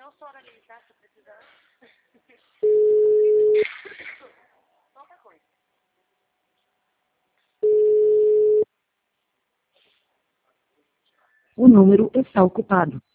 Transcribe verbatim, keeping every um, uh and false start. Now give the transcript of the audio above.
Posso oralizar se precisar? Só outra coisa. O número está ocupado.